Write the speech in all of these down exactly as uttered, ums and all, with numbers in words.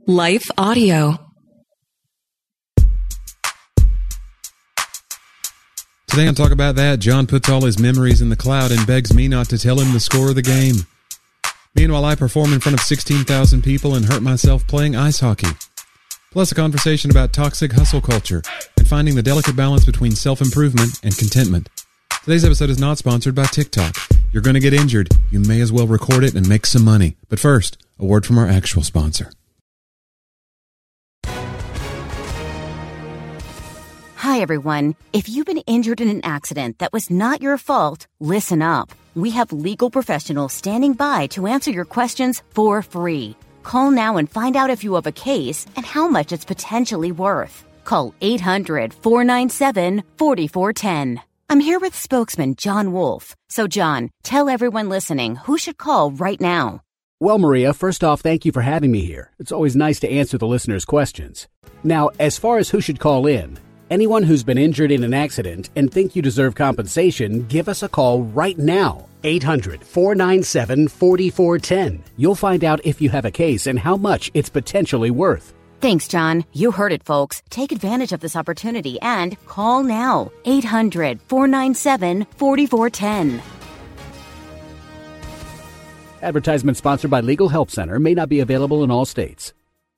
Life Audio. Today on Talk About That, John puts all his memories in the cloud and begs me not to tell him the score of the game. Meanwhile, I perform in front of sixteen thousand people and hurt myself playing ice hockey. Plus a conversation about toxic hustle culture and finding the delicate balance between self-improvement and contentment. Today's episode is not sponsored by TikTok. You're going to get injured. You may as well record it and make some money. But first, a word from our actual sponsor. Hi, everyone. If you've been injured in an accident that was not your fault, listen up. We have legal professionals standing by to answer your questions for free. Call now and find out if you have a case and how much it's potentially worth. Call eight hundred, four nine seven, four four one zero. I'm here with spokesman John Wolf. So, John, tell everyone listening who should call right now. Well, Maria, first off, thank you for having me here. It's always nice to answer the listeners' questions. Now, as far as who should call in, anyone who's been injured in an accident and think you deserve compensation, give us a call right now. eight hundred, four nine seven, four four one zero. You'll find out if you have a case and how much it's potentially worth. Thanks, John. You heard it, folks. Take advantage of this opportunity and call now. eight hundred, four nine seven, four four one zero. Advertisement sponsored by Legal Help Center. May not be available in all states.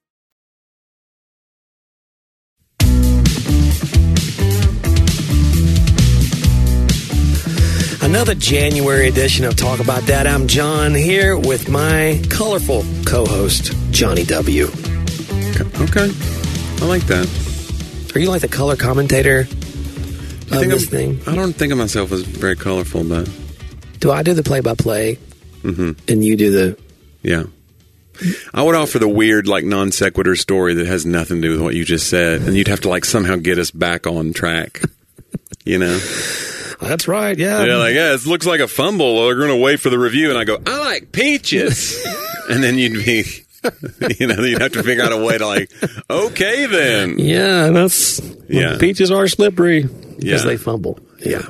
Another January edition of Talk About That. I'm John here with my colorful co-host, Johnny W. Okay. I like that. Are you like the color commentator of think this I'm, thing? I don't think of myself as very colorful, but... Do I do the play-by-play? Mm-hmm. And you do the... Yeah. I would offer the weird, like, non sequitur story that has nothing to do with what you just said, and you'd have to, like, somehow get us back on track. You know? That's right, yeah. Yeah, like, yeah, it looks like a fumble. They're going to wait for the review, and I go, I like peaches. And then you'd be... you know, you'd have to figure out a way to like, okay, then. Yeah, that's, yeah. Peaches are slippery because yeah. they fumble. Yeah.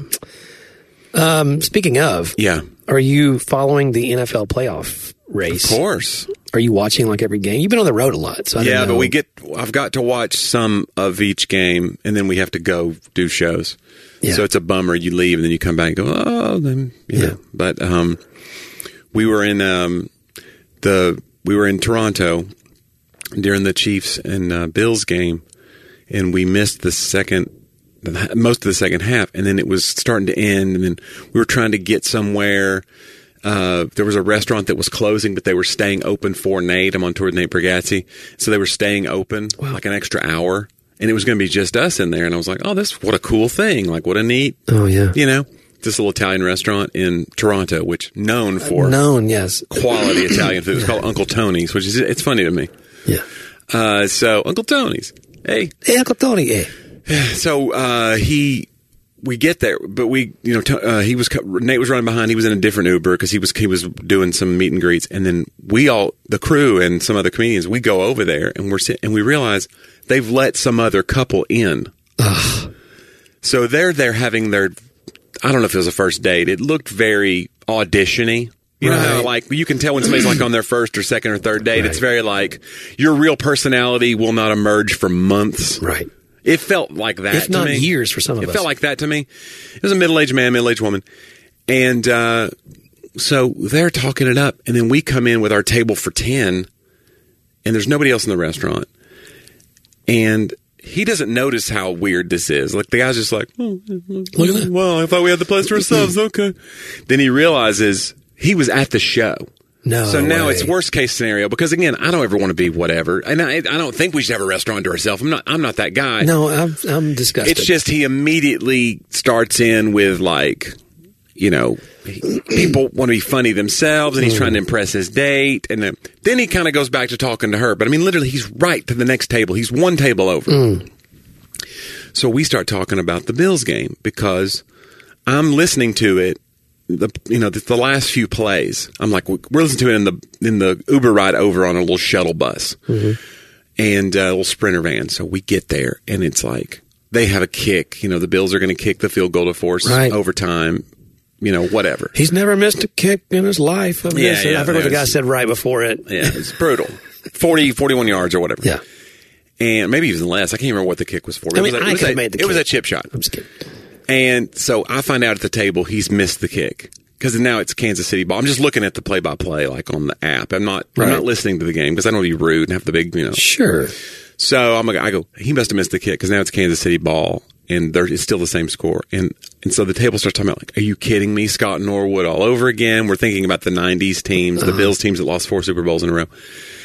Um, speaking of, yeah, are you following the N F L playoff race? Of course. Are you watching like every game? You've been on the road a lot, so I yeah, don't know. but we get. I've got to watch some of each game, and then we have to go do shows. Yeah. So it's a bummer. You leave, and then you come back and go, oh, then you yeah. know. But um, we were in um the. We were in Toronto during the Chiefs and uh, Bills game, and we missed the second, most of the second half, and then it was starting to end, and then we were trying to get somewhere. Uh, there was a restaurant that was closing, but they were staying open for Nate. I'm on tour with Nate Bargatze, so they were staying open wow. like an extra hour, and it was going to be just us in there, and I was like, oh, this, what a cool thing, like what a neat, oh yeah, you know. This little Italian restaurant in Toronto, which known for uh, known, yes, quality Italian food. It's called Uncle Tony's, which is it's funny to me. Yeah. Uh, so Uncle Tony's, hey, hey, Uncle Tony, hey. So uh, he, we get there, but we, you know, uh, he was Nate was running behind. He was in a different Uber because he was he was doing some meet and greets, and then we all, the crew and some other comedians, we go over there and we're and we realize they've let some other couple in. Ugh. So they're there having their. I don't know if it was a first date. It looked very audition-y. You know right. how, like, you can tell when somebody's, like, on their first or second or third date. Right. It's very, like, your real personality will not emerge for months. Right. It felt like that if to not me. years for some of it us. It felt like that to me. It was a middle-aged man, middle-aged woman. And uh, so they're talking it up, and then we come in with our table for ten, and there's nobody else in the restaurant. And... he doesn't notice how weird this is. Like, the guy's just like, oh, look at that. Well, I thought we had the place to ourselves. Okay. Then he realizes he was at the show. No. So now way. it's worst case scenario because, again, I don't ever want to be whatever. And I, I don't think we should have a restaurant to ourselves. I'm not, I'm not that guy. No, I'm, I'm disgusted. It's just he immediately starts in with, like, you know, people want to be funny themselves, and he's trying to impress his date. And then, then he kind of goes back to talking to her. But, I mean, literally, he's right to the next table. He's one table over. Mm. So we start talking about the Bills game because I'm listening to it, the you know, the, the last few plays. I'm like, we're listening to it in the in the Uber ride over on a little shuttle bus mm-hmm. and a little Sprinter van. So we get there, and it's like they have a kick. You know, the Bills are going to kick the field goal to force right. overtime. You know, whatever. He's never missed a kick in his life. I, yeah, yeah, I forgot what the guy said right before it. Yeah, it's brutal. forty, forty-one yards or whatever. Yeah. And maybe even less. I can't remember what the kick was for. I It mean, was a, I it was could a- have made the It was kick. a chip shot. I'm just kidding. And so I find out at the table he's missed the kick because now it's Kansas City ball. I'm just looking at the play-by-play like on the app. I'm not. Right. I'm not listening to the game because I don't want to be rude and have the big, you know. Sure. So I'm. I go. He must have missed the kick because now it's Kansas City ball and there, it's still the same score. And and so the table starts talking about like, are you kidding me? Scott Norwood all over again. We're thinking about the nineties teams, the uh-huh. Bills teams that lost four Super Bowls in a row.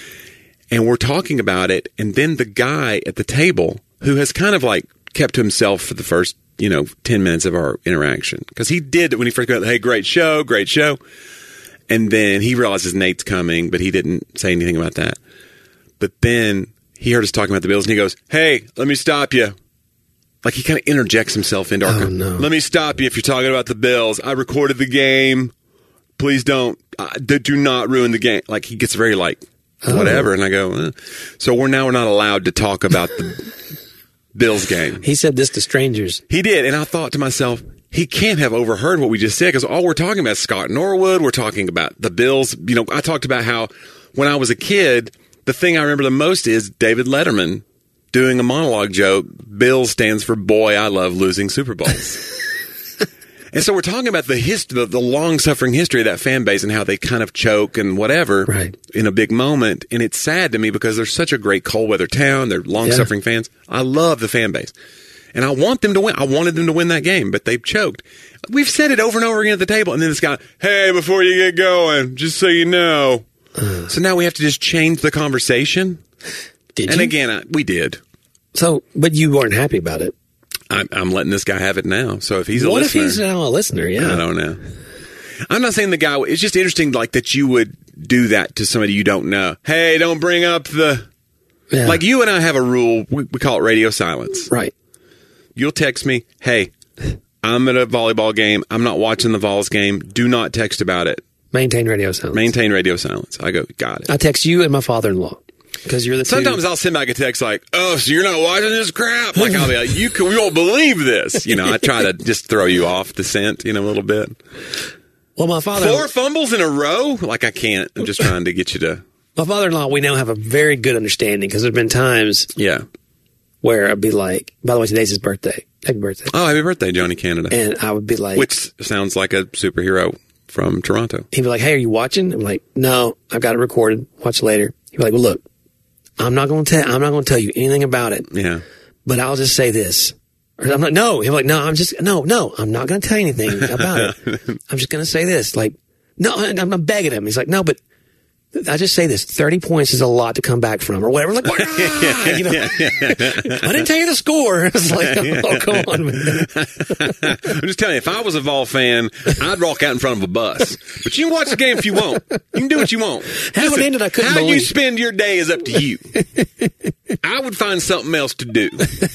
And we're talking about it, and then the guy at the table who has kind of like kept to himself for the first, you know, ten minutes of our interaction. Because he did when he first got, hey, great show, great show. And then he realizes Nate's coming, but he didn't say anything about that. But then he heard us talking about the Bills, and he goes, hey, let me stop you. Like he kind of interjects himself into our oh, no. Let me stop you if you're talking about the Bills. I recorded the game. Please don't. Uh, do not ruin the game. Like he gets very like, whatever. Oh. And I go, eh. So we're now we're not allowed to talk about the Bills game. He said this to strangers. He did. And I thought to myself, he can't have overheard what we just said because all we're talking about is Scott Norwood. We're talking about the Bills. You know, I talked about how when I was a kid, the thing I remember the most is David Letterman doing a monologue joke. Bills stands for boy, I love losing Super Bowls. And so we're talking about the hist- the, the long-suffering history of that fan base and how they kind of choke and whatever right. in a big moment. And it's sad to me because they're such a great cold-weather town. They're long-suffering yeah. fans. I love the fan base. And I want them to win. I wanted them to win that game, but they've choked. We've said it over and over again at the table. And then this guy, hey, before you get going, just so you know. Uh, so now we have to just change the conversation. Did and you? again, I, we did. So, but you weren't happy about it. I'm, I'm letting this guy have it now. So if he's a what listener. What if he's now a listener? Yeah. I don't know. I'm not saying the guy, it's just interesting like that you would do that to somebody you don't know. Hey, don't bring up the, yeah. like you and I have a rule, we, we call it radio silence. Right. You'll text me, hey, I'm at a volleyball game. I'm not watching the Vols game. Do not text about it. Maintain radio silence. Maintain radio silence. I go, got it. I text you and my father-in-law. Because you're the Sometimes two. I'll send back a text like, oh, so you're not watching this crap? Like, I'll be like, you, can, you won't believe this. You know, I try to just throw you off the scent, you know, a little bit. Well, my father... Four fumbles in a row? Like, I can't. I'm just trying to get you to... My father-in-law, we now have a very good understanding because there have been times yeah. where I'd be like, by the way, today's his birthday. Happy birthday. Oh, happy birthday, Johnny Canada. And I would be like... Which sounds like a superhero from Toronto. He'd be like, hey, are you watching? I'm like, no, I've got it recorded. Watch later. He'd be like, well, look. I'm not going to tell. I'm not going to tell you anything about it. Yeah. But I'll just say this. Or I'm like, no. He's like, no. I'm just no, no. I'm not going to tell you anything about it. I'm just going to say this. Like, no. I'm not begging him. He's like, no, but I just say this. Thirty points is a lot to come back from, or whatever. Like, ah, you know, I didn't tell you the score. It's like, oh, come on, man. I'm just telling you, if I was a Vol fan, I'd walk out in front of a bus. But you can watch the game if you want. You can do what you want. How Listen, it ended, I couldn't how believe. you spend your day is up to you. I would find something else to do.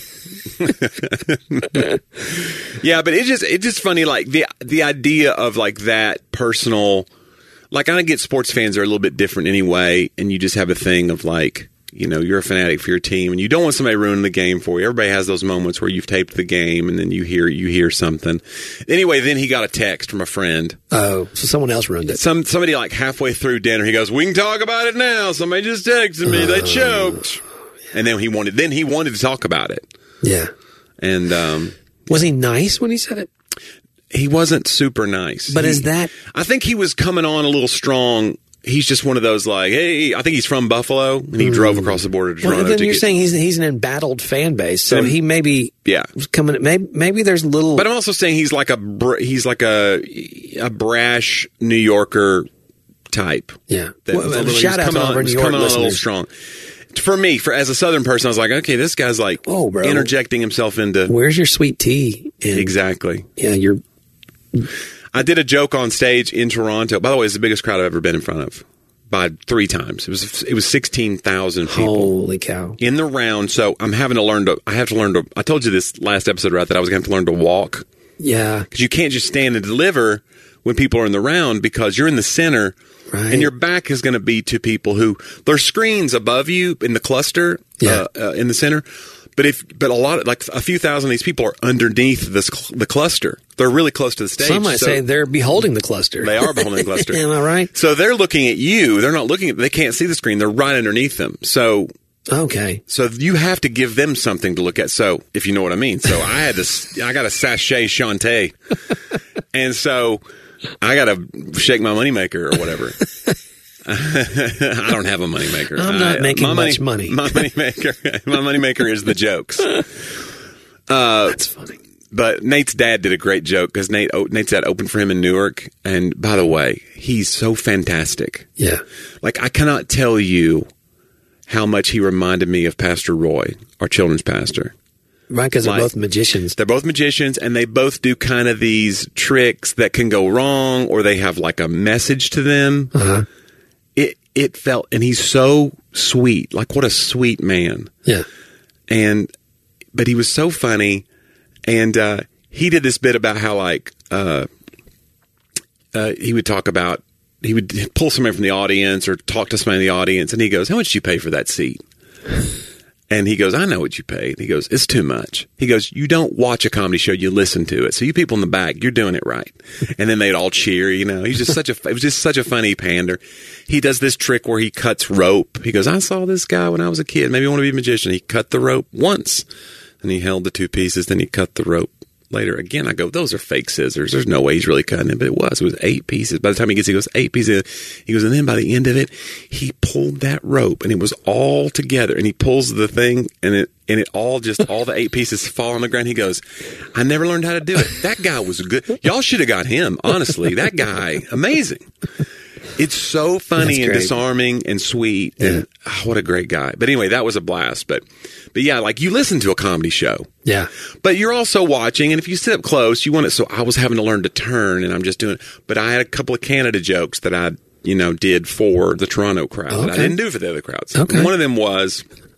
Yeah, but it's just it's just funny, like the the idea of like that personal. Like, I get sports fans are a little bit different anyway, and you just have a thing of, like, you know, you're a fanatic for your team, and you don't want somebody ruining the game for you. Everybody has those moments where you've taped the game, and then you hear you hear something. Anyway, then he got a text from a friend. Oh, so someone else ruined it. Some Somebody, like, halfway through dinner, he goes, we can talk about it now. Somebody just texted me. They choked. And then he wanted then he wanted to talk about it. Yeah. And um, was he nice when he said it? He wasn't super nice. But he, is that... I think he was coming on a little strong. He's just one of those, like, hey, I think he's from Buffalo, and he mm. drove across the border to Toronto. Well, then to you're get, saying he's he's an embattled fan base, so then, he maybe yeah. was coming... Maybe, maybe there's little... But I'm also saying he's like a he's like a a brash New Yorker type. Yeah. That well, little, shout out to all our New York coming listeners. On a little strong. For me, for as a Southern person, I was like, okay, this guy's like oh, bro. interjecting himself into... Where's your sweet tea? And, exactly. Yeah, you're... I did a joke on stage in Toronto. By the way, it's the biggest crowd I've ever been in front of by three times. It was it was sixteen thousand people. Holy cow. In the round. So I'm having to learn to, I have to learn to, I told you this last episode, right, that I was going to have to learn to walk. Yeah. Because you can't just stand and deliver when people are in the round because you're in the center. Right. And your back is going to be to people who, there's screens above you in the cluster yeah. uh, uh, in the center. But if but a lot of like a few thousand of these people are underneath this cl- the cluster. They're really close to the stage. Some might so say they're beholding the cluster. They are beholding the cluster. Am I right? So they're looking at you. They're not looking at. They can't see the screen. They're right underneath them. So okay. So you have to give them something to look at. So if you know what I mean. So I had to. I got a sachet Shantae, and so I got to shake my moneymaker or whatever. I don't have a moneymaker. I'm not I, making my much money. My moneymaker, my moneymaker is the jokes. Uh, That's funny. But Nate's dad did a great joke because Nate, Nate's dad opened for him in Newark, and by the way, he's so fantastic. Yeah, like I cannot tell you how much he reminded me of Pastor Roy, our children's pastor. Right, because they're like, both magicians. They're both magicians, and they both do kind of these tricks that can go wrong, or they have like a message to them. Uh-huh. It it felt, and he's so sweet. Like, what a sweet man. Yeah. And, but he was so funny. And uh, he did this bit about how, like, uh, uh, he would talk about, he would pull somebody from the audience or talk to somebody in the audience. And he goes, how much did you pay for that seat? And he goes, I know what you paid. He goes, it's too much. He goes, you don't watch a comedy show, you listen to it. So you people in the back, you're doing it right. And then they'd all cheer, you know. He's just such a, it was just such a funny pander. He does this trick where he cuts rope. He goes, I saw this guy when I was a kid. Maybe I want to be a magician. He cut the rope once. And he held the two pieces. Then he cut the rope later. Again, I go, those are fake scissors. There's no way he's really cutting it. But it was. It was eight pieces. By the time he gets, he goes, eight pieces. He goes, and then by the end of it, he pulled that rope and it was all together. And he pulls the thing and it, and it all just, all the eight pieces fall on the ground. He goes, I never learned how to do it. That guy was good. Y'all should have got him. Honestly, that guy, amazing. It's so funny and disarming and sweet. Yeah. And oh, what a great guy. But anyway, that was a blast. But, but yeah, like you listen to a comedy show. Yeah. But you're also watching, and if you sit up close, you want it. So I was having to learn to turn, and I'm just doing it. But I had a couple of Canada jokes that I, you know, did for the Toronto crowd okay. that I didn't do for the other crowds. Okay. One of them was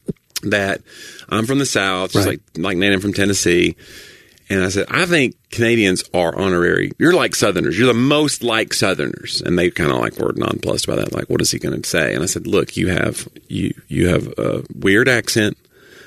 that I'm from the South, just right. like, like Nate, I'm from Tennessee. And I said, I think Canadians are honorary. You're like Southerners. You're the most like Southerners. And they kind of like were nonplussed by that. Like, what is he going to say? And I said, look, you have you you have a weird accent,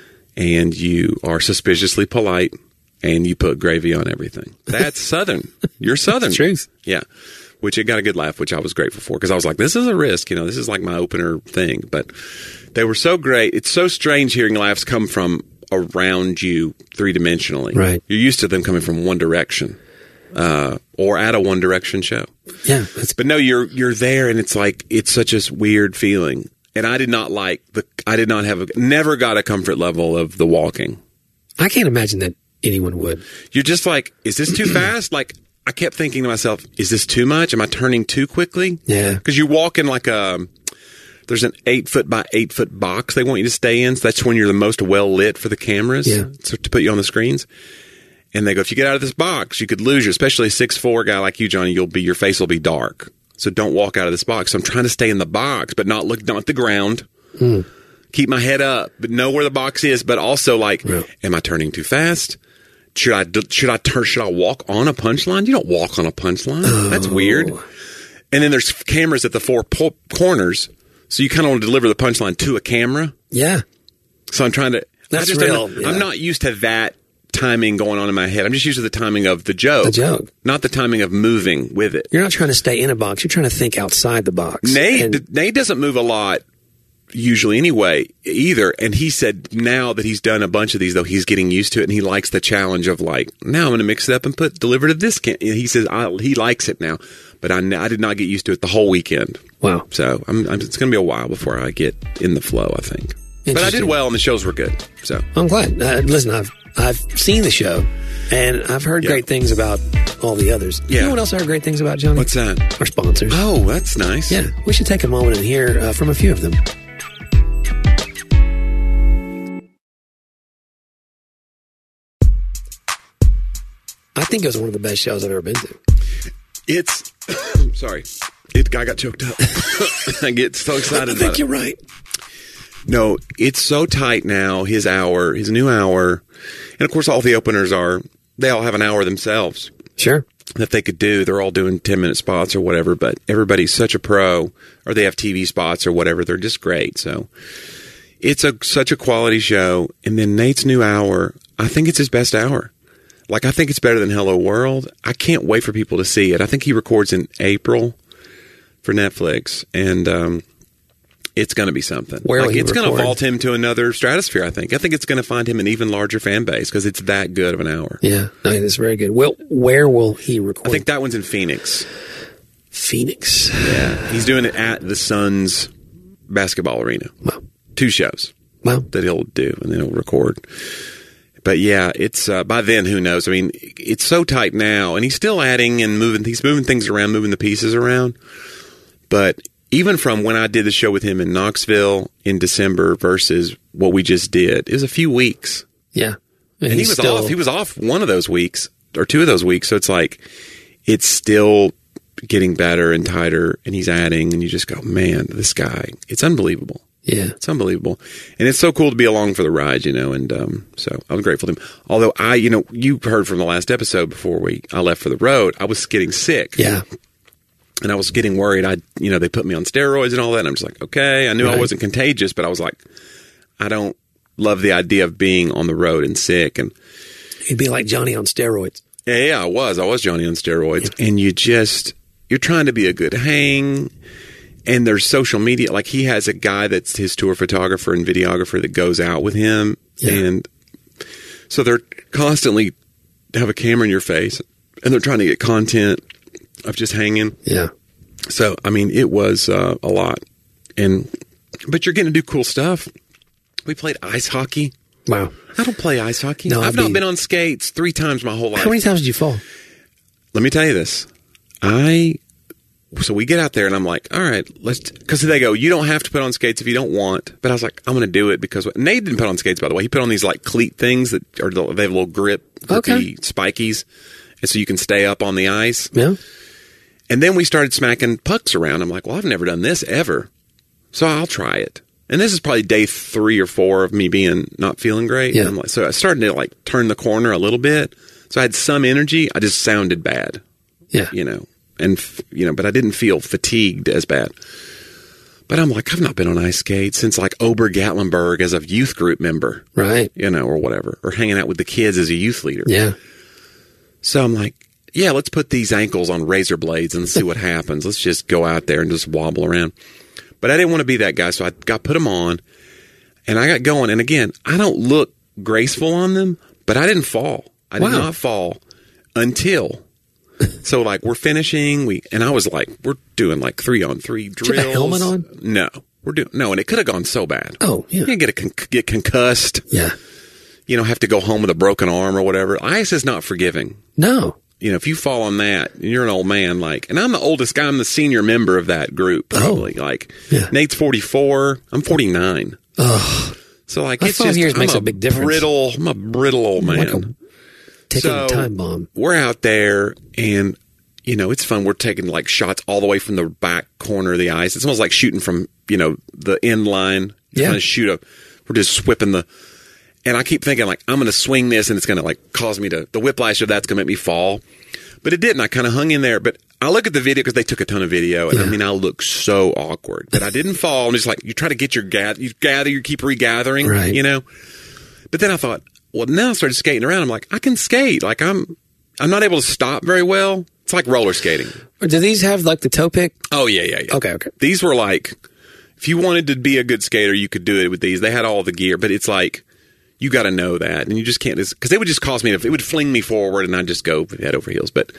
and you are suspiciously polite, and you put gravy on everything. That's Southern. You're Southern. It's truth. Yeah. Which it got a good laugh, which I was grateful for, because I was like, this is a risk. You know, this is like my opener thing. But they were so great. It's so strange hearing laughs come from around you three-dimensionally. Right. You're used to them coming from one direction uh, or at a One Direction show. Yeah. But no, you're you're there, and it's like, it's such a weird feeling. And I did not like, the. I did not have, a, never got a comfort level of the walking. I can't imagine that anyone would. You're just like, is this too fast? Like, I kept thinking to myself, is this too much? Am I turning too quickly? Yeah. Because you walk in like a, there's an eight foot by eight foot box they want you to stay in. So that's when you're the most well lit for the cameras. Yeah. So to put you on the screens. And they go, if you get out of this box, you could lose you, especially a six foot four guy like you, Johnny. You'll be, your face will be dark. So don't walk out of this box. So I'm trying to stay in the box, but not look, not at the ground. Mm. Keep my head up, but know where the box is. But also like, yeah. am I turning too fast? Should I, should I turn, should I walk on a punchline? You don't walk on a punchline. Oh. That's weird. And then there's cameras at the four po- corners. So you kind of want to deliver the punchline to a camera. Yeah. So I'm trying to, That's I just real. I'm, yeah. I'm not used to that timing going on in my head. I'm just used to the timing of the joke. The joke. Not the timing of moving with it. You're not trying to stay in a box. You're trying to think outside the box. Nate, and- Nate doesn't move a lot usually anyway either. And he said now that he's done a bunch of these, though, he's getting used to it, and he likes the challenge of like, now I'm going to mix it up and put deliver to this. Can-. He says I, he likes it now. But I, I did not get used to it the whole weekend. Wow. So I'm, I'm, it's going to be a while before I get in the flow, I think. But I did well, and the shows were good. So I'm glad. Uh, listen, I've I've seen the show, and I've heard yeah. great things about all the others. Yeah. You know what else I heard great things about, Johnny? What's that? Our sponsors. Oh, that's nice. Yeah. We should take a moment and hear uh, from a few of them. I think it was one of the best shows I've ever been to. It's sorry, it I got choked up. I get so excited. I about think it. you're right. No, it's so tight now. His hour, his new hour, and of course, all the openers are. They all have an hour themselves. Sure. That they could do. They're all doing ten minute spots or whatever. But everybody's such a pro, or they have T V spots or whatever. They're just great. So it's a such a quality show. And then Nate's new hour, I think it's his best hour. Like, I think it's better than Hello World. I can't wait for people to see it. I think he records in April for Netflix, and um, it's going to be something. Where like, will he it's going to record? vault him to another stratosphere, I think. I think it's going to find him an even larger fan base because it's that good of an hour. Yeah, no, it's very good. Well, where will he record? I think that one's in Phoenix. Phoenix. Yeah. He's doing it at the Suns basketball arena. Wow. Two shows Wow. that he'll do, and then he'll record. But yeah, it's uh, by then, who knows? I mean, it's so tight now, and he's still adding and moving. He's moving things around, moving the pieces around. But even from when I did the show with him in Knoxville in December versus what we just did, it was a few weeks. Yeah. And, he he's was still, off. He was off one of those weeks or two of those weeks. So it's like it's still getting better and tighter, and he's adding, and you just go, man, this guy, it's unbelievable. Yeah. It's unbelievable. And it's so cool to be along for the ride, you know, and um, so I'm grateful to him. Although I, you know, you heard from the last episode before we I left for the road, I was getting sick. Yeah. And I was getting worried. I, you know, they put me on steroids and all that, and I'm just like, okay. I knew Right. I wasn't contagious, but I was like, I don't love the idea of being on the road and sick. And He'd be like Johnny on steroids. yeah, yeah, I was. I was Johnny on steroids. And you just, you're trying to be a good hang. And there's social media. Like, he has a guy that's his tour photographer and videographer that goes out with him. Yeah. And so they're constantly have a camera in your face, and they're trying to get content of just hanging. Yeah. So, I mean, it was uh, a lot. And, but you're getting to do cool stuff. We played ice hockey. Wow. I don't play ice hockey. No, I've I'd not be- been on skates three times my whole life. How many times did you fall? Let me tell you this. I, so we get out there and I'm like, all right, let's, because they go, you don't have to put on skates if you don't want. But I was like, I'm going to do it because Nate didn't put on skates, by the way. He put on these like cleat things that are, they have a little grip, Okay. the spikies. And so you can stay up on the ice. Yeah. And then we started smacking pucks around. I'm like, well, I've never done this ever. So I'll try it. And this is probably day three or four of me being not feeling great. Yeah. And I'm like, so I started to like turn the corner a little bit. So I had some energy. I just sounded bad, Yeah. you know, and, f- you know, but I didn't feel fatigued as bad. But I'm like, I've not been on ice skates since like Ober Gatlinburg as a youth group member, Right. you know, or whatever, or hanging out with the kids as a youth leader. Yeah. So I'm like, yeah, let's put these ankles on razor blades and see what happens. Let's just go out there and just wobble around. But I didn't want to be that guy, so I got put them on, and I got going. And again, I don't look graceful on them, but I didn't fall. I did Wow. not fall until. So like we're finishing, we and I was like, we're doing like three on three drills. you have a helmet on? No, we're doing no, and it could have gone so bad. Oh, yeah. You get a con- get concussed. Yeah. You know, have to go home with a broken arm or whatever. Ice is not forgiving. No. You know, if you fall on that, and you're an old man, like, and I'm the oldest guy, I'm the senior member of that group, probably. Oh, like, yeah. Nate's forty-four, I'm forty-nine. Ugh. So, like, That it's five just, years I'm makes a big difference. Brittle, I'm a brittle old man. Like a ticking So, time bomb. We're out there, and, you know, it's fun. We're taking, like, shots all the way from the back corner of the ice. It's almost like shooting from, you know, the end line. Yeah. Trying to shoot a, we're just whipping the, and I keep thinking, like, I'm going to swing this, and it's going to, like, cause me to, the whiplash of that's going to make me fall. But it didn't. I kind of hung in there. But I look at the video because they took a ton of video, and Yeah. I mean, I look so awkward. But I didn't fall. I'm just like, you try to get your gather, you gather, you keep regathering, Right. you know. But then I thought, well, now I started skating around. I'm like, I can skate. Like I'm, I'm not able to stop very well. It's like roller skating. Or do these have like the toe pick? Oh yeah, yeah, yeah. Okay, okay. These were like, if you wanted to be a good skater, you could do it with these. They had all the gear, but it's like. You got to know that, and you just can't, because it would just cause me to, it would fling me forward, and I'd just go head over heels. But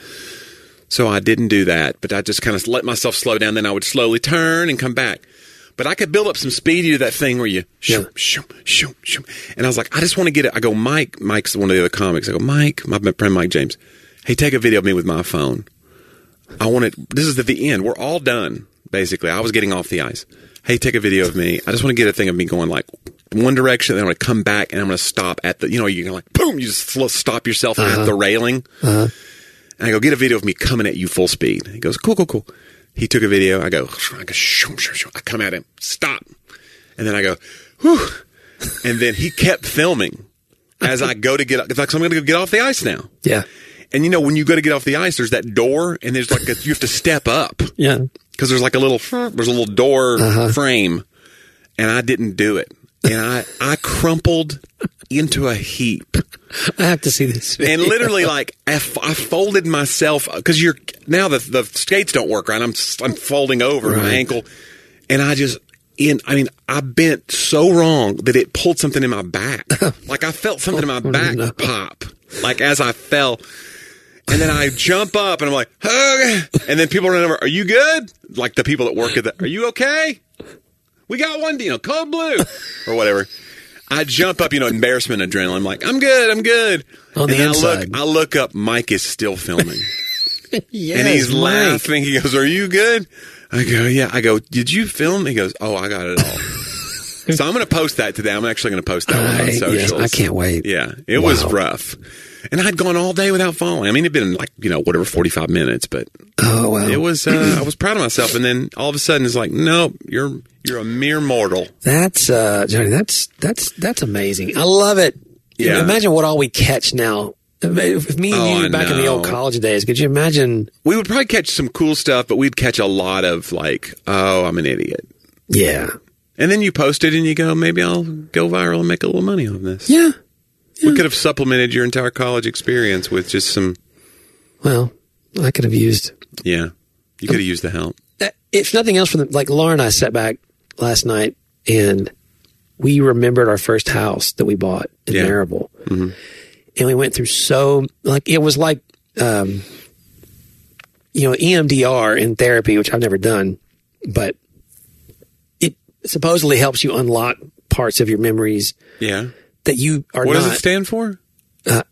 so I didn't do that, but I just kind of let myself slow down. Then I would slowly turn and come back. But I could build up some speed to do that thing where you, shoo, Yeah. shoo, shoo, shoo. And I was like, I just want to get it. I go, Mike, Mike's one of the other comics. I go, Mike, my friend Mike James, hey, take a video of me with my phone. I want it. This is at the end. We're all done, basically. I was getting off the ice. Hey, take a video of me. I just want to get a thing of me going like one direction, then I'm going to come back, and I'm going to stop at the, you know, you're like, boom, you just slow, stop yourself Uh-huh. at the railing. Uh-huh. And I go, get a video of me coming at you full speed. He goes, cool, cool, cool. He took a video. I go, I go, shoo, shoo, shoo. I come at him, stop. And then I go, whew. And then he kept filming as I go to get, it's like, so I'm going to get off the ice now. Yeah. And you know, when you go to get off the ice, there's that door, and there's like a, you have to step up. Yeah. Because there's like a little, there's a little door Uh-huh. frame, and I didn't do it. and I, I crumpled into a heap. I have to see this video. And literally, like, I, f- I folded myself, because you're, now the, the skates don't work right. I'm, I'm folding over Right. my ankle, and I just, in, I mean, I bent so wrong that it pulled something in my back. Like, I felt something in my back no. pop, like, as I fell. And then I jump up, and I'm like, okay. And then people run over, are you good? Like, the people that work at the, are you okay? We got one, you know, code blue, or whatever. I jump up, you know, embarrassment, adrenaline. I'm like, I'm good, I'm good. On the and inside. I look, I look up, Mike is still filming. Yes, and he's Mike. laughing. He goes, are you good? I go, yeah. I go, did you film? He goes, oh, I got it all. So I'm going to post that today. I'm actually going to post that one on I, socials. yes, I can't wait. Yeah, it Wow. was rough. And I'd gone all day without falling. I mean, it'd been like, you know, whatever, forty-five minutes, but Oh, wow. it was, uh, I was proud of myself. And then all of a sudden it's like, nope, you're, you're a mere mortal. That's, uh, Johnny, that's, that's, that's amazing. I love it. Yeah. Imagine what all we catch now. If me and Oh, you I back in the old know. college days, could you imagine? We would probably catch some cool stuff, but we'd catch a lot of like, oh, I'm an idiot. Yeah. And then you post it and you go, maybe I'll go viral and make a little money on this. Yeah. We could have supplemented your entire college experience with just some, Well, I could have used, yeah, you could have used the help. if nothing else, from the, like Laura and I sat back last night and we remembered our first house that we bought in Yeah. Marable. Mm-hmm. And we went through so, like, it was like, um, you know, E M D R in therapy, which I've never done, but it supposedly helps you unlock parts of your memories Yeah. that you are What not. does it stand for? uh,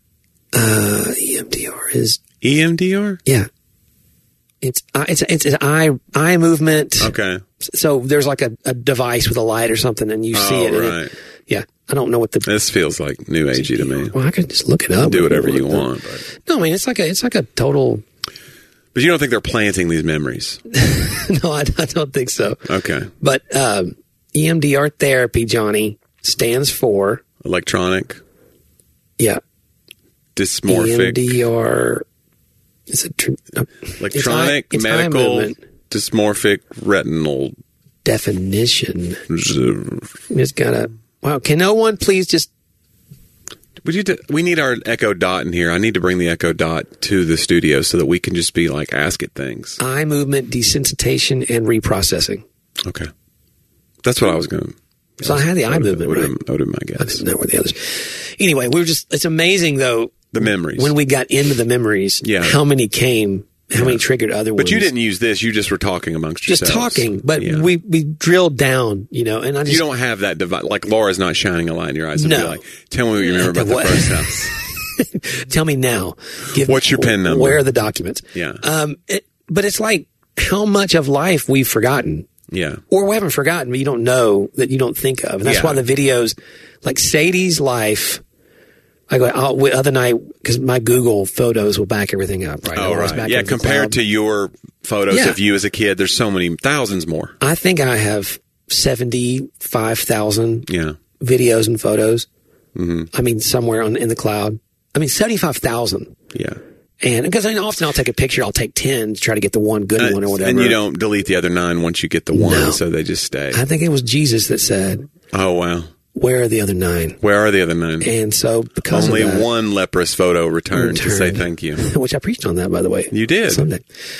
E M D R is, E M D R? yeah. It's, uh, it's, it's an eye, eye movement. Okay. So there's like a, a device with a light or something and you see Oh, it. and right. it. Yeah. I don't know what the, This feels like new agey to me. well, I could just look it up. Do whatever you want. But, No, I mean, it's like a, it's like a total, but you don't think they're planting these memories? no, I, I don't think so. Okay. But, um, E M D R therapy, Johnny, stands for, Electronic, yeah, dysmorphic, E M D R, is it, tr- no, electronic, it's eye- it's eye medical, movement. dysmorphic, retinal. Definition. It's got a, wow, can no one please just, Would you? Do, we need our Echo Dot in here. I need to bring the Echo Dot to the studio so that we can just be like, ask it things. eye movement desensitization and reprocessing. Okay. That's what I was going to. So I had the eye movement, Would right? have been my I guess. didn't know where the others. Anyway, we were just, it's amazing though, The memories. when we got into the memories, Yeah. how many came, how many triggered other ones. But you didn't use this. You just were talking amongst just yourselves. talking, but Yeah. we, we drilled down, you know, and I just, You don't have that device. Like Laura's not shining a light in your eyes. And No. be like, tell me what you remember about the What? first house. tell me now. Give What's your pen number? Where are the documents? Yeah. Um, it, but it's like how much of life we've forgotten. Yeah. Or we haven't forgotten, but you don't know that you don't think of. And that's Yeah. why the videos, like Sadie's life, I go, I'll, the other night, because my Google photos will back everything up, right? Oh, Laura's right. back Yeah, into the compared cloud. to your photos Yeah. of you as a kid, there's so many, thousands more. I think I have seventy-five thousand Yeah. videos and photos. Mm-hmm. I mean, somewhere on, in the cloud. I mean, seventy-five thousand. Yeah. And because I mean, often I'll take a picture, I'll take ten to try to get the one good Uh, one or whatever. And you don't delete the other nine once you get the one, No. so they just stay. I think it was Jesus that said, Oh, wow. where are the other nine? Where are the other nine? And so because Only of that, one leprous photo returned, to say Returned. thank you. which I preached on that, by the way. You did. Sunday.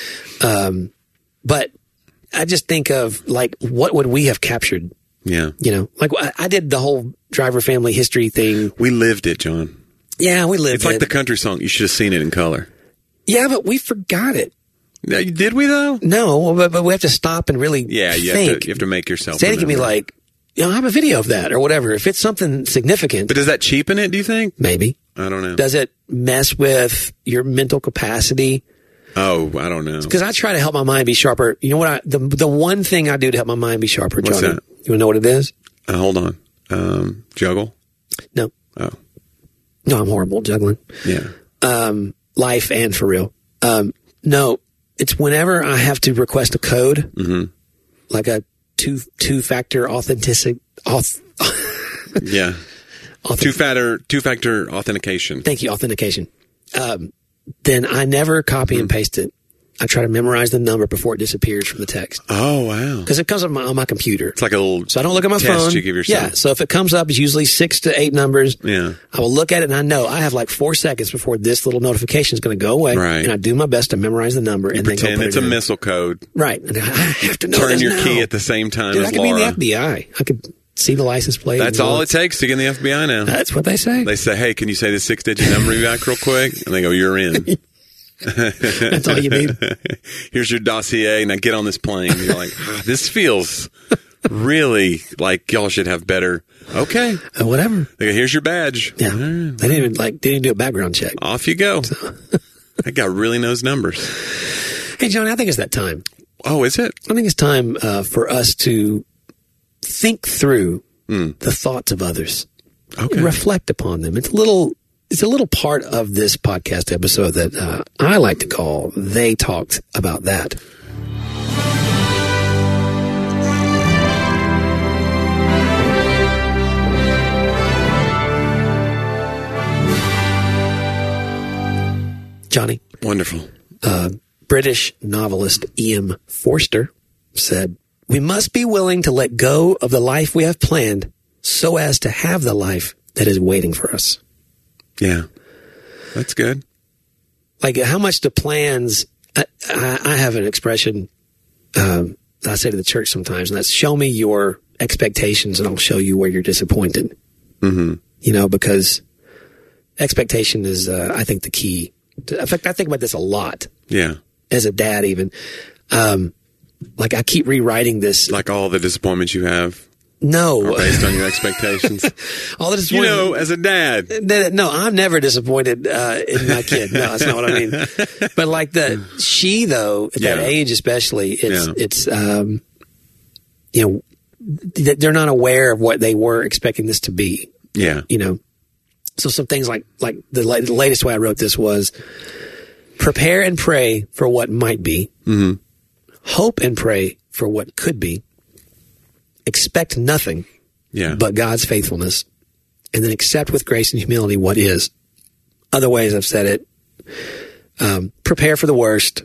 Um, but I just think of like, what would we have captured? Yeah. You know, like I, I did the whole driver family history thing. We lived it, John. Yeah, we lived It's like it. the country song. You should have seen it in color. Yeah, but we forgot it. Yeah, Did we, though? No, but, but we have to stop and really Yeah, you think. have, to, you have to make yourself Sadie can be remember. like, you know, I have a video of that or whatever. If it's something significant, But does that cheapen it, do you think? maybe. I don't know. Does it mess with your mental capacity? Oh, I don't know. Because I try to help my mind be sharper. You know what? I, the the one thing I do to help my mind be sharper, What's Johnny. that? You want to know what it is? Uh, hold on. Um, juggle? No, Oh, no, I'm horrible at juggling. yeah. Um, life and for real. Um, no, it's whenever I have to request a code, Mm-hmm. like a two two factor authentic. Auth, Yeah. auth- Two factor two factor authentication. Thank you, authentication. Um, then I never copy and paste it. I try to memorize the number before it disappears from the text. Oh, wow. Because it comes on my, on my computer. It's like a little So I don't look at my test phone. you give yourself. Yeah. So if it comes up, it's usually six to eight numbers. Yeah. I will look at it and I know I have like four seconds before this little notification is going to go away. Right. And I do my best to memorize the number and then go Pretend put it's it a in. missile code. Right. And I have to know Turn this your now. key at the same time Dude, as I could be in Laura. the F B I. I could see the license plate. That's and all go- it takes to get in the F B I now. That's what they say. They say, hey, can you say the six-digit number back real quick? And they go, you're in. That's all you need. Here's your dossier. Now get on this plane. You're like, ah, this feels really like y'all should have better. Okay. Uh, whatever. They go, here's your badge. Yeah. All right. They didn't even like, they didn't do a background check. Off you go. That guy really knows numbers. Hey, Johnny, I think it's that time. Oh, is it? I think it's time uh, for us to think through Mm. the thoughts of others. Okay. Reflect upon them. It's a little, it's a little part of this podcast episode that uh, I like to call "They Talked About That." Johnny, Wonderful. uh, British novelist E M Forster said, "We must be willing to let go of the life we have planned so as to have the life that is waiting for us." Yeah. That's good. Like, how much do plans... I, I, I have an expression um, that I say to the church sometimes, and that's, show me your expectations and I'll show you where you're disappointed. Mm-hmm. You know, because expectation is, uh, I think, the key. To, in fact, I think about this a lot Yeah. as a dad even. Um, like, I keep rewriting this. Like all the disappointments you have No. are based on your expectations. All the You disappointment. know, as a dad. No, I'm never disappointed uh, in my kid. No, that's not what I mean. But like the she though, at that Yeah. age especially, it's Yeah. it's um, you know, th- they're not aware of what they were expecting this to be. Yeah. You know, so some things like like the, la- the latest way I wrote this was prepare and pray for what might be, Mm-hmm. hope and pray for what could be, expect nothing Yeah. but God's faithfulness, and then accept with grace and humility what is. Other ways I've said it, um, prepare for the worst,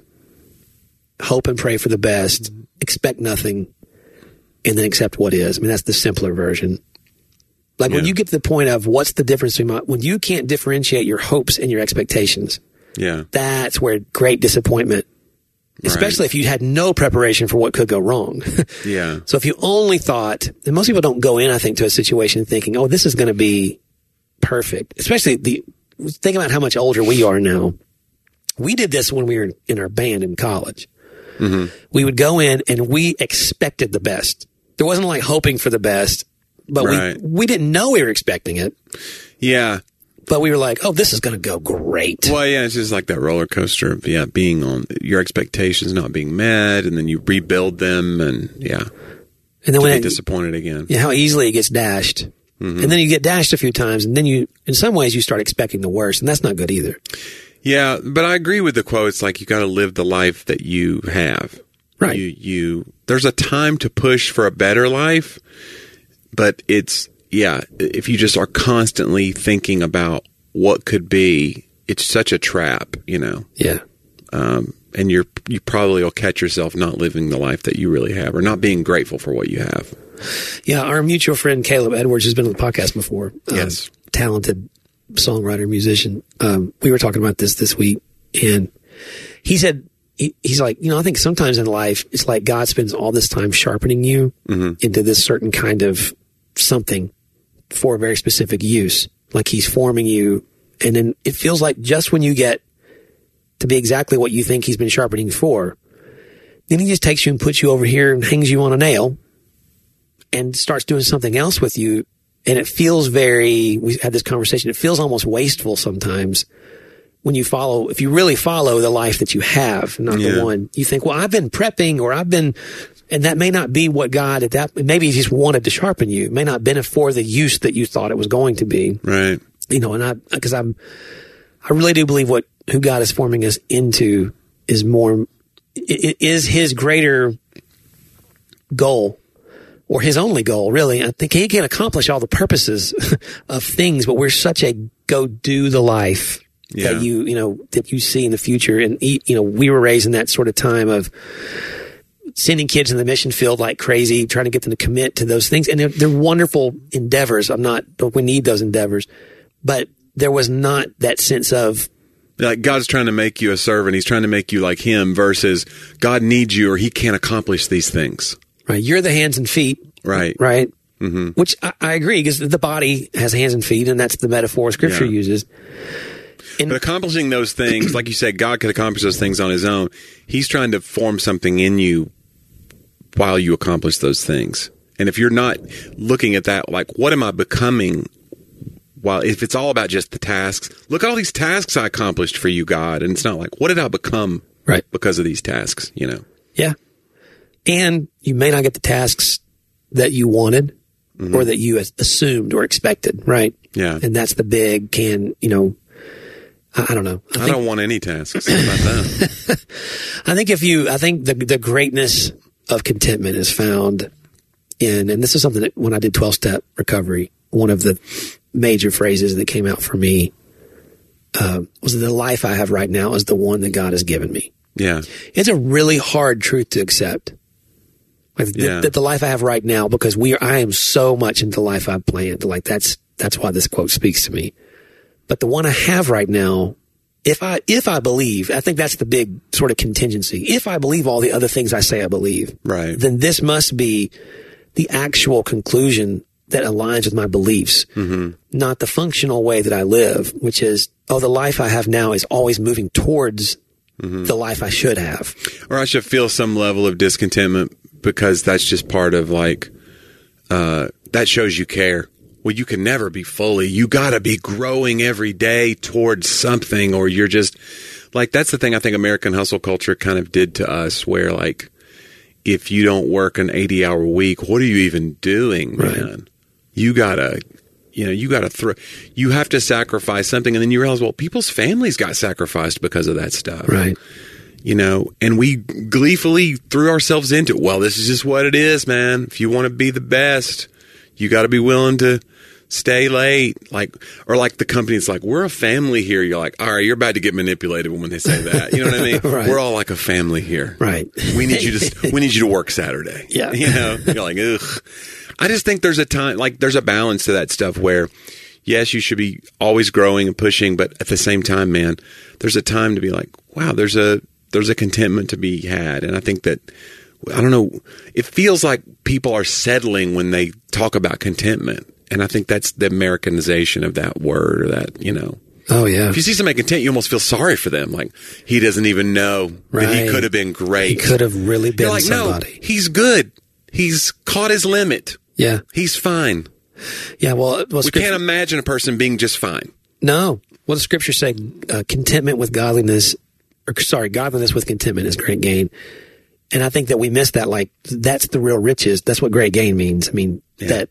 hope and pray for the best, expect nothing, and then accept what is. I mean, that's the simpler version. Like when Yeah. you get to the point of what's the difference between my, when you can't differentiate your hopes and your expectations, Yeah. that's where great disappointment, especially if you had no preparation for what could go wrong. Yeah. So if you only thought, and most people don't go in, I think, to a situation thinking, oh, this is going to be perfect. Especially the, think about how much older we are now. We did this when we were in our band in college. Mm-hmm. We would go in and we expected the best. There wasn't like hoping for the best, but Right. we, we didn't know we were expecting it. Yeah. But we were like, oh, this is going to go great. Well, yeah, it's just like that roller coaster of, yeah, being on your expectations not being met, and then you rebuild them, and yeah, And then to when be it, disappointed again. yeah, how easily it gets dashed. Mm-hmm. And then you get dashed a few times, and then you, in some ways, you start expecting the worst, and that's not good either. Yeah, but I agree with the quote. It's like you got to live the life that you have. Right. You, you, there's a time to push for a better life, but it's, yeah, if you just are constantly thinking about what could be, it's such a trap, you know. Yeah. Um, and you're, you probably will catch yourself not living the life that you really have, or not being grateful for what you have. Yeah, our mutual friend Caleb Edwards has been on the podcast before. Um, Yes. Talented songwriter, musician. Um, we were talking about this this week, and he said, he, he's like, you know, I think sometimes in life, it's like God spends all this time sharpening you Mm-hmm. into this certain kind of something for a very specific use. Like he's forming you, and then it feels like just when you get to be exactly what you think he's been sharpening you for, then he just takes you and puts you over here and hangs you on a nail and starts doing something else with you. And it feels very, we had this conversation, it feels almost wasteful sometimes when you follow, if you really follow the life that you have, not Yeah. the one you think, well, I've been prepping or I've been, and that may not be what God at that, maybe he just wanted to sharpen you. It may not have been for the use that you thought it was going to be. Right. You know, and I, because I'm, I really do believe what, who God is forming us into is more, it is his greater goal, or his only goal, really. I think he can accomplish all the purposes of things, but we're such a go do the life yeah. that you, you know, that you see in the future. And, you know, we were raised in that sort of time of sending kids in the mission field like crazy, trying to get them to commit to those things. And they're, they're wonderful endeavors. I'm not, we need those endeavors. But there was not that sense of, like God's trying to make you a servant. He's trying to make you like him versus God needs you or he can't accomplish these things. Right. You're the hands and feet. Right. Right. Mm-hmm. Which I, I agree, because the body has hands and feet, and that's the metaphor Scripture Yeah. uses. And, But accomplishing those things, like you said, God could accomplish those things on his own. He's trying to form something in you while you accomplish those things. And if you're not looking at that, like, what am I becoming? While if it's all about just the tasks, look at all these tasks I accomplished for you, God. And it's not like, what did I become right. because of these tasks, you know? Yeah. And you may not get the tasks that you wanted mm-hmm. or that you assumed or expected, right? Yeah. And that's the big can, you know, I, I don't know. I, I think, don't want any tasks. How about that? I think if you, I think the the greatness of contentment is found in, and this is something that when I did twelve-step recovery, one of the major phrases that came out for me uh, was the life I have right now is the one that God has given me. Yeah. It's a really hard truth to accept. Like th- Yeah. that the life I have right now, because we are, I am so much into the life I've planned. Like that's, that's why this quote speaks to me. But the one I have right now, if I, if I believe, I think that's the big sort of contingency. If I believe all the other things I say I believe, Right. then this must be the actual conclusion that aligns with my beliefs, mm-hmm. not the functional way that I live, which is, oh, the life I have now is always moving towards mm-hmm. the life I should have. Or I should feel some level of discontentment because that's just part of like, uh, that shows you care. Well, you can never be fully, you gotta be growing every day towards something, or you're just like, that's the thing I think American hustle culture kind of did to us, where like, if you don't work an eighty hour week, what are you even doing, Right. man? You gotta, you know, you gotta throw, you have to sacrifice something. And then you realize, well, people's families got sacrificed because of that stuff. Right. You know, and we gleefully threw ourselves into it. Well, this is just what it is, man. If you want to be the best, you got to be willing to stay late. Like, or like the company's like, we're a family here. You're like, all right, you're about to get manipulated when they say that. You know what I mean? Right. We're all like a family here. Right. We need you to, we need you to work Saturday. Yeah. You know, you're like, ugh. I just think there's a time, like there's a balance to that stuff where, yes, you should be always growing and pushing, but at the same time, man, there's a time to be like, wow, there's a, there's a contentment to be had. And I think that, I don't know, it feels like people are settling when they talk about contentment. And I think that's the Americanization of that word, or that, you know. Oh, yeah. If you see somebody content, you almost feel sorry for them. Like, he doesn't even know Right. that he could have been great. He could have really been You're like, somebody. no, he's good. He's caught his limit. Yeah. He's fine. Yeah. Well, well We scripture, can't imagine a person being just fine. no. What does Scripture say? Uh, contentment with godliness, or sorry, godliness with contentment is great gain. And I think that we miss that. Like, that's the real riches. That's what great gain means. I mean, Yeah. that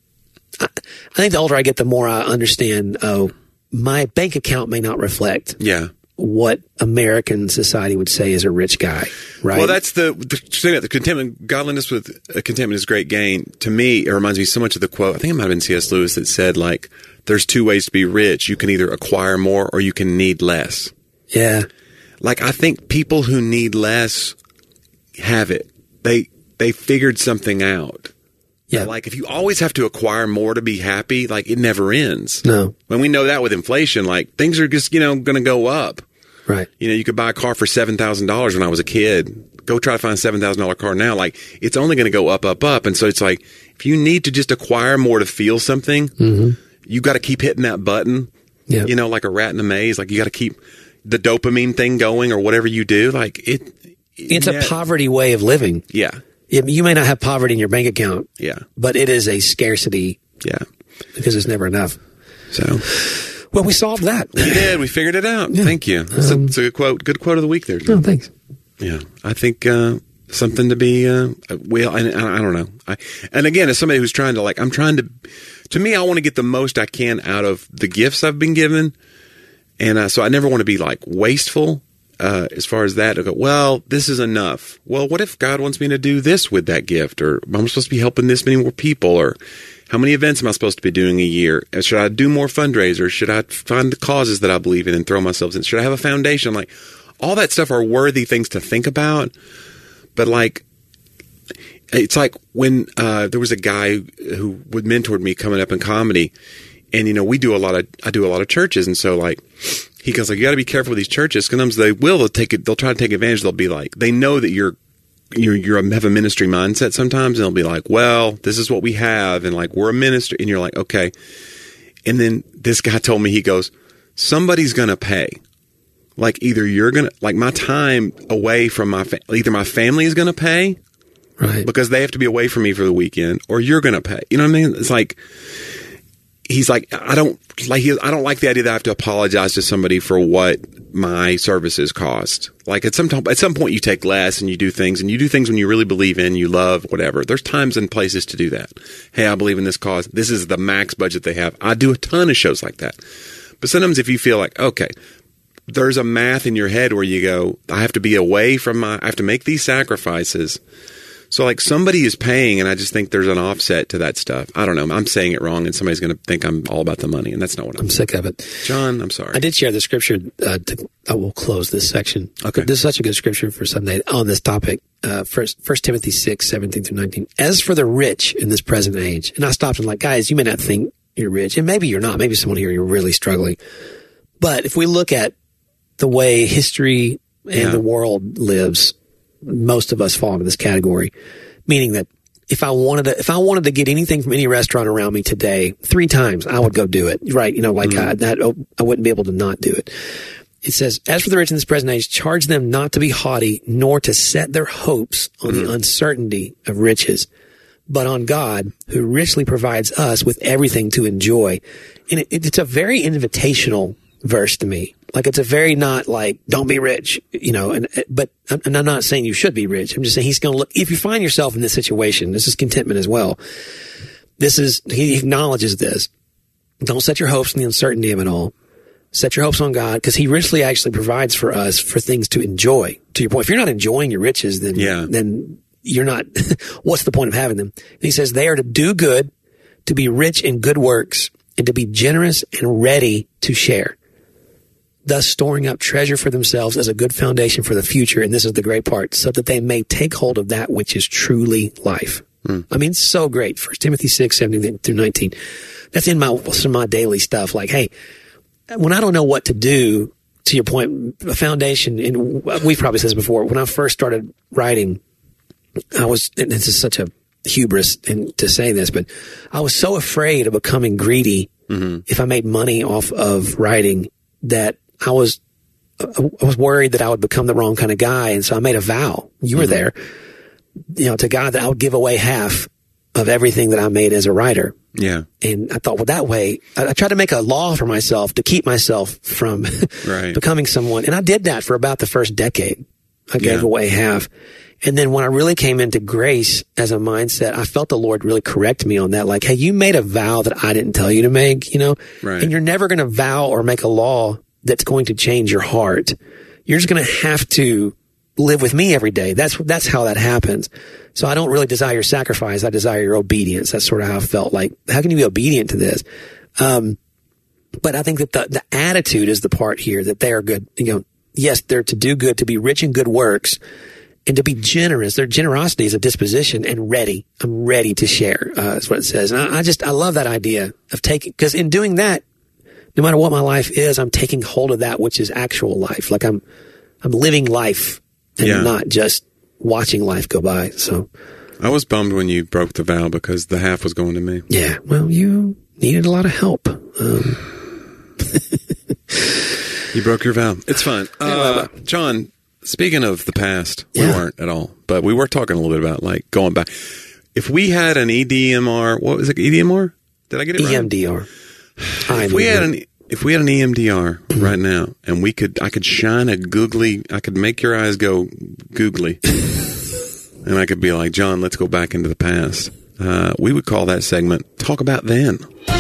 I, I think the older I get, the more I understand, oh, my bank account may not reflect Yeah. what American society would say is a rich guy, right? Well, that's the, the thing. The contentment, godliness with uh, contentment is great gain. To me, it reminds me so much of the quote. I think it might have been C S Lewis that said, like, there's two ways to be rich. You can either acquire more or you can need less. yeah. Like, I think people who need less have it. They, they figured something out. Yeah. Like, if you always have to acquire more to be happy, like, it never ends. No. When we know that with inflation, like, things are just, you know, going to go up. Right. You know, you could buy a car for seven thousand dollars when I was a kid. Go try to find a seven thousand dollars car now. Like, it's only going to go up, up, up. And so it's like, if you need to just acquire more to feel something, mm-hmm. you got to keep hitting that button, Yeah. you know, like a rat in a maze. Like, you got to keep the dopamine thing going or whatever you do. Like, it. It's yeah. a poverty way of living. Yeah. It- You may not have poverty in your bank account, Yeah. but it is a scarcity Yeah. because it's never enough. So Well, we solved that. we did. We figured it out. Thank you. It's a, it's a good quote. Good quote of the week there. Oh, thanks. Yeah, I think uh, something to be. Uh, well, and I, I don't know. I, and again, as somebody who's trying to like, I'm trying to. To me, I want to get the most I can out of the gifts I've been given, and uh, so I never want to be like wasteful uh, as far as that. I go, well, this is enough. Well, what if God wants me to do this with that gift, or I'm supposed to be helping this many more people, or how How many events am I supposed to be doing a year? Should I do more fundraisers? Should I find the causes that I believe in and throw myself in? Should I have a foundation? Like, all that stuff are worthy things to think about. But like, it's like when uh, there was a guy who would mentored me coming up in comedy, and you know, we do a lot of I do a lot of churches, and so like he goes like, you got to be careful with these churches. Sometimes they will they'll take it. They'll try to take advantage. They'll be like, they know that you're. You're, you're have a ministry mindset sometimes, and they'll be like, well, this is what we have, and like, we're a ministry, and you're like, okay. And then this guy told me, he goes, somebody's going to pay. Like, either you're going to, like, my time away from my, fa- either my family is going to pay, right? Because they have to be away from me for the weekend, or you're going to pay. You know what I mean? It's like, he's like, I don't like, he, I don't like the idea that I have to apologize to somebody for what my services cost. Like, at some time, at some point you take less and you do things, and you do things when you really believe in, you love, whatever. There's times and places to do that. Hey, I believe in this cause. This is the max budget they have. I do a ton of shows like that. But sometimes if you feel like, okay, there's a math in your head where you go, I have to be away from my, I have to make these sacrifices. So like, somebody is paying, and I just think there's an offset to that stuff. I don't know. I'm saying it wrong, and somebody's going to think I'm all about the money, and that's not what I'm I'm doing. sick of it. John, I'm sorry. I did share the scripture. Uh, to, I will close this section. Okay. This is such a good scripture for Sunday on this topic. Uh, first, First Timothy six, seventeen through nineteen. As for the rich in this present age, and I stopped and like, guys, you may not think you're rich, and maybe you're not. Maybe someone here, you're really struggling. But if we look at the way history and Yeah. the world lives, most of us fall into this category. Meaning that if I wanted to, if I wanted to get anything from any restaurant around me today, three times, I would go do it. Right? You know, like Mm-hmm. I, that, oh, I wouldn't be able to not do it. It says, as for the rich in this present age, charge them not to be haughty, nor to set their hopes on Mm-hmm. the uncertainty of riches, but on God, who richly provides us with everything to enjoy. And it, it's a very invitational verse to me. Like, it's a very not like, don't be rich, you know, and, but, and I'm not saying you should be rich. I'm just saying he's going to look, if you find yourself in this situation, this is contentment as well. This is, he acknowledges this. Don't set your hopes on the uncertainty of it all. Set your hopes on God, because he richly actually provides for us for things to enjoy. To your point, if you're not enjoying your riches, then, Yeah. then you're not, what's the point of having them? And he says they are to do good, to be rich in good works, and to be generous and ready to share, thus storing up treasure for themselves as a good foundation for the future. And this is the great part, so that they may take hold of that which is truly life. Mm. I mean, it's so great. First Timothy six, seventeen through nineteen. That's in my, some of my daily stuff. Like, hey, when I don't know what to do, to your point, a foundation, and we've probably said this before, when I first started writing, I was, and this is such a hubris and to say this, but I was so afraid of becoming greedy mm-hmm. if I made money off of writing, that I was, I was worried that I would become the wrong kind of guy. And so I made a vow. You were mm-hmm. there, you know, to God, that I would give away half of everything that I made as a writer. Yeah. And I thought, well, that way, I, I tried to make a law for myself to keep myself from right. becoming someone. And I did that for about the first decade. I gave yeah. away half. And then when I really came into grace as a mindset, I felt the Lord really correct me on that. Like, hey, you made a vow that I didn't tell you to make, you know, right. and you're never going to vow or make a law that's going to change your heart. You're just going to have to live with me every day. That's, that's how that happens. So I don't really desire your sacrifice. I desire your obedience. That's sort of how I felt. Like, how can you be obedient to this? Um, but I think that the, the attitude is the part here, that they are good. You know, yes, they're to do good, to be rich in good works, and to be generous. Their generosity is a disposition, and ready. I'm ready to share. Uh, is what it says. And I, I just, I love that idea of taking, because in doing that, no matter what my life is, I'm taking hold of that which is actual life. Like I'm, I'm living life and yeah. not just watching life go by. So I was bummed when you broke the vow, because the half was going to me. Yeah. Well, you needed a lot of help. Um. You broke your vow. It's fine. Uh, John, speaking of the past, we Yeah. weren't at all, but we were talking a little bit about like going back. If we had an E D M R, what was it? E D M R? Did I get it right? E M D R. If we had an if we had an E M D R right now, and we could, I could shine a googly, I could make your eyes go googly, and I could be like, John, let's go back into the past. Uh, we would call that segment "Talk About Then."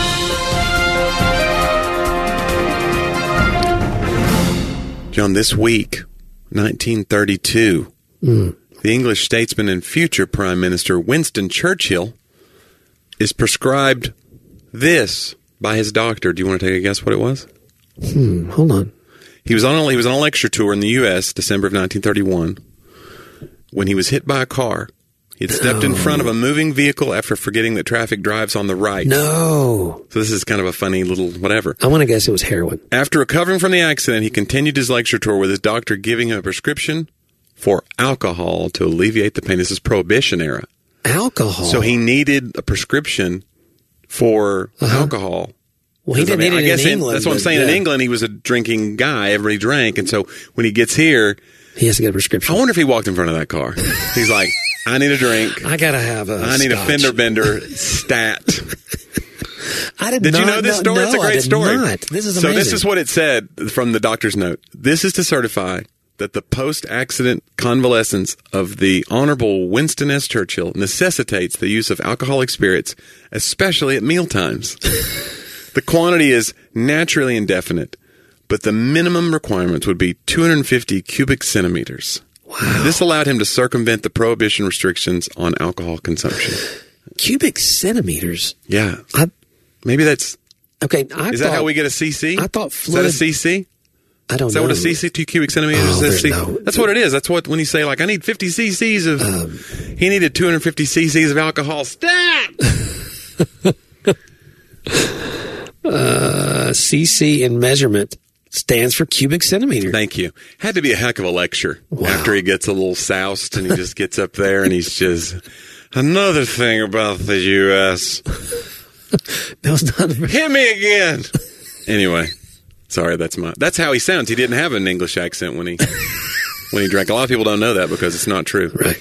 John, this week, nineteen thirty-two, mm. the English statesman and future Prime Minister Winston Churchill is prescribed this by his doctor. Do you want to take a guess what it was? Hmm, hold on. He was on a, he was on a lecture tour in the U S December of nineteen thirty-one when he was hit by a car. He had stepped No. in front of a moving vehicle after forgetting that traffic drives on the right. No. So this is kind of a funny little whatever. I want to guess it was heroin. After recovering from the accident, he continued his lecture tour with his doctor giving him a prescription for alcohol to alleviate the pain. This is Prohibition era. Alcohol. So he needed a prescription for Uh-huh. alcohol. Well, he Because, didn't I mean, need it I guess in in- England. that's what I'm but, saying. In yeah. England, he was a drinking guy. Everybody drank. And so when he gets here, He has to get a prescription. I wonder if he walked in front of that car. He's like, I need a drink. I gotta have a. I need scotch. a fender bender stat. I did, Did not you know this story? No, It's a I great did story. Not. This is so amazing. this is what it said from the doctor's note. This is to certify that the post-accident convalescence of the Honorable Winston S. Churchill necessitates the use of alcoholic spirits, especially at mealtimes. The quantity is naturally indefinite, but the minimum requirements would be two hundred fifty cubic centimeters. Wow. This allowed him to circumvent the prohibition restrictions on alcohol consumption. Cubic centimeters. Yeah. I, Maybe that's... okay. I Is thought, that how we get a C C? I thought Is that a fluid- C C? I don't Is that know. what a C C, two cubic centimeters Oh, is? there's C- no- That's what it is. That's what, when you say, like, I need fifty cc's of... Um, he needed two hundred fifty cc's of alcohol. Stat! Uh, C C in measurement stands for cubic centimeter. Thank you. Had to be a heck of a lecture Wow. after he gets a little soused and he just gets up there and he's just... Another thing about the U S That was not. Hit me again. Anyway, sorry, that's my... That's how he sounds. He didn't have an English accent when he when he drank. A lot of people don't know that because it's not true. Right.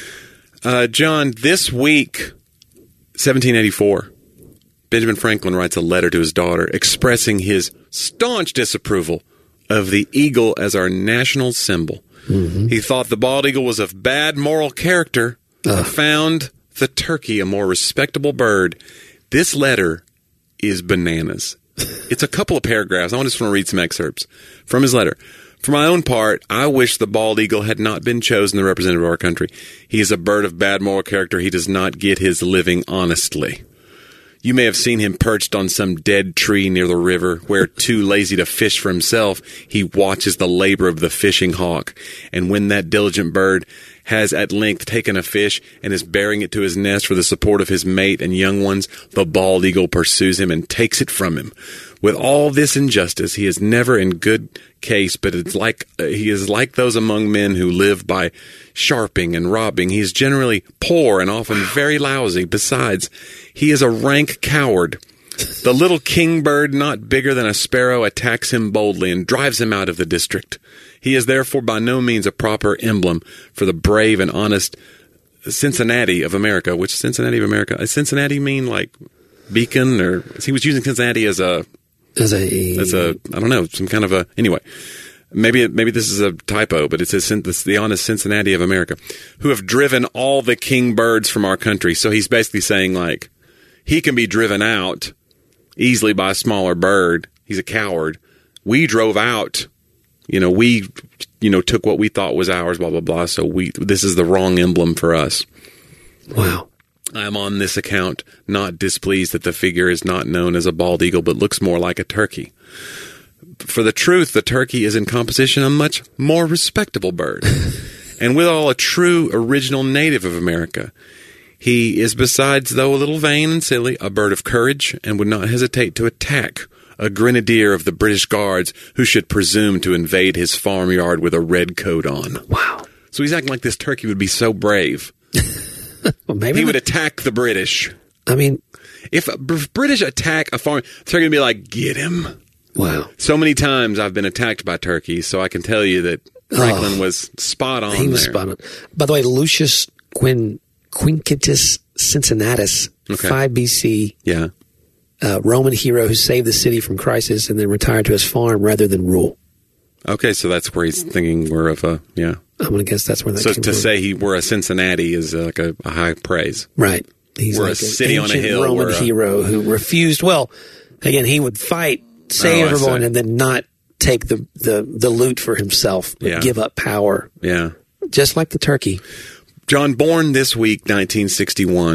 Uh, John, this week, seventeen eighty-four, Benjamin Franklin writes a letter to his daughter expressing his staunch disapproval of the eagle as our national symbol. Mm-hmm. He thought the bald eagle was of bad moral character, Ugh. but found the turkey a more respectable bird. This letter is bananas. It's a couple of paragraphs. I just want to read some excerpts from his letter. For my own part, I wish the bald eagle had not been chosen the representative of our country. He is a bird of bad moral character. He does not get his living honestly. You may have seen him perched on some dead tree near the river, where, too lazy to fish for himself, he watches the labor of the fishing hawk. And when that diligent bird has at length taken a fish and is bearing it to his nest for the support of his mate and young ones, the bald eagle pursues him and takes it from him. With all this injustice, he is never in good case, but it's like uh, he is like those among men who live by sharping and robbing. He is generally poor and often very lousy. Besides, he is a rank coward. The little kingbird, not bigger than a sparrow, attacks him boldly and drives him out of the district. He is therefore by no means a proper emblem for the brave and honest Cincinnati of America. Which Cincinnati of America? Does Cincinnati mean like beacon, or he was using Cincinnati as a As a. as a I don't know, some kind of a anyway. Maybe maybe this is a typo, but it says this, the honest Cincinnati of America, who have driven all the kingbirds from our country. So he's basically saying like he can be driven out easily by a smaller bird. He's a coward. We drove out, you know, we, you know, took what we thought was ours, blah, blah, blah. So we, this is the wrong emblem for us. Wow. I am on this account not displeased that the figure is not known as a bald eagle, but looks more like a turkey. For the truth, the turkey is in composition a much more respectable bird, and withal a true original native of America. He is, besides, though a little vain and silly, a bird of courage, and would not hesitate to attack a grenadier of the British Guards who should presume to invade his farmyard with a red coat on. Wow. So he's acting like this turkey would be so brave. Well, maybe He would the- attack the British. I mean, If British attack a farm, they're going to be like, get him. wow. So many times I've been attacked by turkeys, so I can tell you that Franklin Oh. was spot on He was there. spot on. By the way, Lucius Quin Quinctius Cincinnatus, Okay. five B C, Yeah. uh, Roman hero who saved the city from crisis and then retired to his farm rather than rule. Okay, so that's where he's thinking we're of a, yeah. I'm going to guess that's where that So came to from. say he we're a Cincinnati is uh, like a, a high praise. Right. He's We're a like an city on a ancient hill, Roman we're a- hero who refused. Well, again, he would fight, save Oh, I everyone, see. and then not take the, the, the loot for himself, but Yeah. give up power, Yeah. just like the turkey. John, born this week, nineteen sixty-one,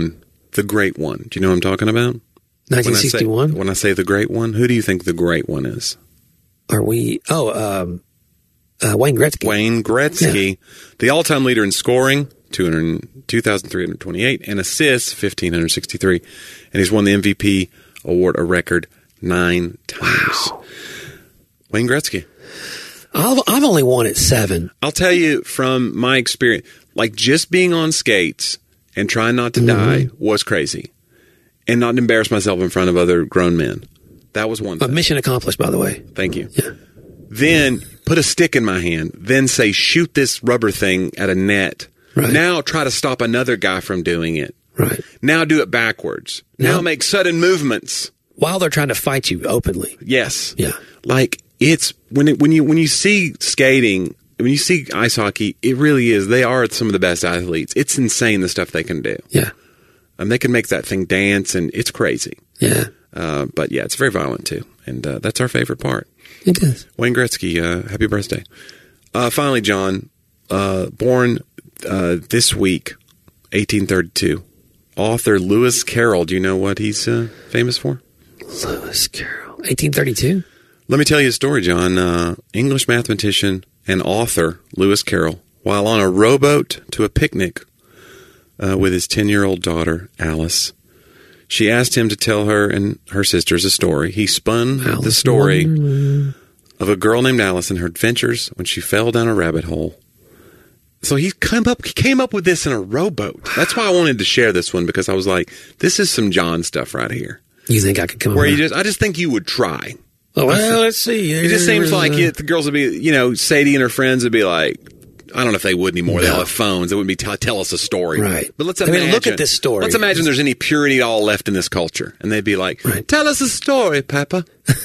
the great one. Do you know what I'm talking about? nineteen sixty-one? When I say, when I say the great one, who do you think the great one is? Are we... Oh, um, uh, Wayne Gretzky. Wayne Gretzky, yeah. The all-time leader in scoring, two thousand three hundred twenty-eight, and assists, one thousand five hundred sixty-three. And he's won the M V P award a record nine times. Wow. Wayne Gretzky. I've, I've only won it seven. I'll tell you from my experience, like just being on skates and trying not to mm-hmm. die was crazy. And not embarrass myself in front of other grown men. That was one A thing. mission accomplished, by the way. Thank you. Yeah. Then put a stick in my hand. Then say, shoot this rubber thing at a net. Right. Now try to stop another guy from doing it. Right. Now do it backwards. Now, now make sudden movements. While they're trying to fight you openly. Yes. Yeah. Like it's when it, when you when you see skating, when you see ice hockey, it really is. They are some of the best athletes. It's insane the stuff they can do. Yeah. And they can make that thing dance, and it's crazy. Yeah. Uh, but yeah, it's very violent too, and uh, that's our favorite part. It is. Wayne Gretzky, uh, happy birthday! Uh, finally, John, uh, born uh, this week, eighteen thirty-two. Author Lewis Carroll. Do you know what he's uh, famous for? Lewis Carroll, eighteen thirty-two. Let me tell you a story, John. Uh, English mathematician and author Lewis Carroll, while on a rowboat to a picnic uh, with his ten-year-old daughter, Alice, she asked him to tell her and her sisters a story. He spun Alice the story Wonderland. of a girl named Alice and her adventures when she fell down a rabbit hole. So he came up, he came up with this in a rowboat. That's why I wanted to share this one, because I was like, this is some John stuff right here. You think I could come Where up you with just, I just think you would try. Oh, well, let's see. It just seems like it, the girls would be, you know, Sadie and her friends would be like, I don't know if they would anymore. No. They all have phones. They wouldn't be tell, tell us a story. Right. But let's I mean, imagine. look at this story. Let's imagine there's any purity at all left in this culture. And they'd be like, right. Tell us a story, Papa.